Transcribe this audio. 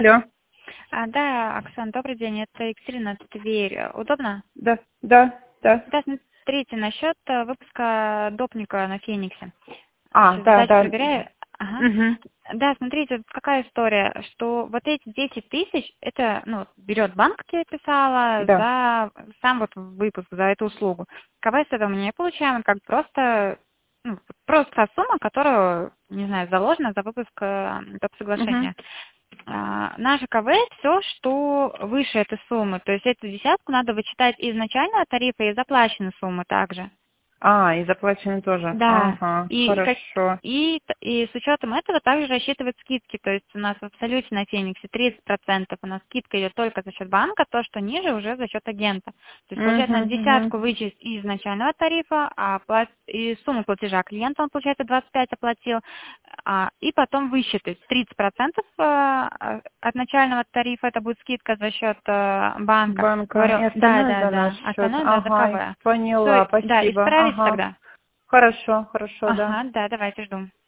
Алло. Да, Оксан, добрый день. Это Екатерина, Тверь. Удобно? Да, да, да. Да, смотрите, насчет выпуска допника на Фениксе. Сейчас Да, задачу да. проверяю. Ага. Угу. Да, смотрите, вот какая история, что вот эти 10 тысяч, это, берет банк, как я писала, Да. за сам вот выпуск, за эту услугу. КВ с этого мы не получаем, как просто, просто та сумма, которая, не знаю, заложена за выпуск доп. Угу. Соглашения. Наше КВ все, что выше этой суммы, то есть эту десятку надо вычитать из начального тарифа и из заплаченной суммы также. И заплачены тоже. Да, Ага, и, хорошо. и с учетом этого также рассчитывают скидки, то есть у нас в абсолюте на Фениксе 30%, у нас скидка идет только за счет банка, то, что ниже уже за счет агента. То есть получается на Угу, угу. десятку вычесть из начального тарифа, и сумму платежа клиента он, получается, 25 оплатил, и потом высчитать 30% от начального тарифа, это будет скидка за счет банка. Банка. И Говорю, остальное за наш да, счет. остальное, да, за Ага, КВ. поняла, Все, да, и спасибо. справились Ага. тогда. Хорошо, хорошо, да. Ага, да, давайте жду.